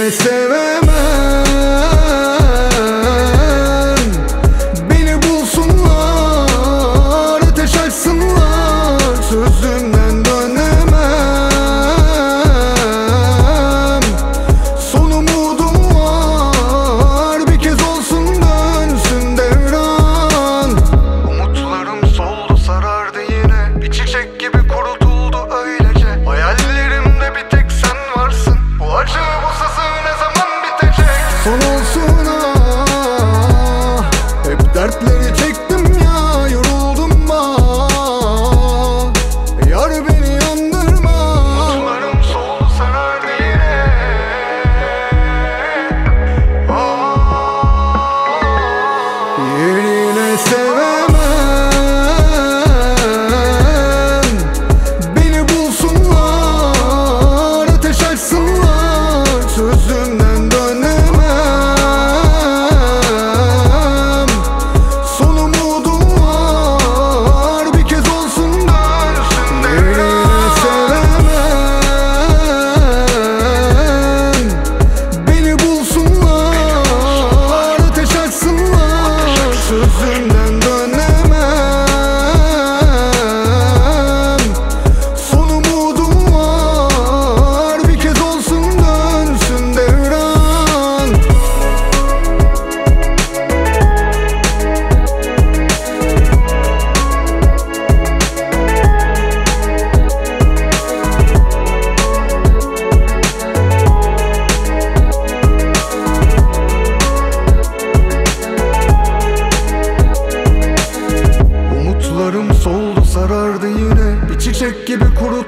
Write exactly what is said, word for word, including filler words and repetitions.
Yerine sevemem, beni bulsunlar, ateş açsınlar, sözünden dönemem. Son umudum var, bir kez olsun dönsün devran. Umutlarım soldu, sarardı yine, bir çiçek gibi kurutuldu öylece. Hayallerimde bir tek sen varsın, bu acı bu sızı ne zaman bitecek? Son olsun ah, hep dertleri çektim ya, yoruldum bak, yar beni yandırma. Umutlarım soldu, sarardı yine. ah, Yerine sevemem, beni bulsunlar, ateş açsınlar, sözümden dönemem. Son umudum var, bir kez olsun dönsün devran. Sevemem, beni bulsunlar, ateş açsınlar, sözümden dönemem. Son umudum var, bir kez olsun dönsün devran. Umutlarım soldu, sarardı yine, bir çiçek gibi kurut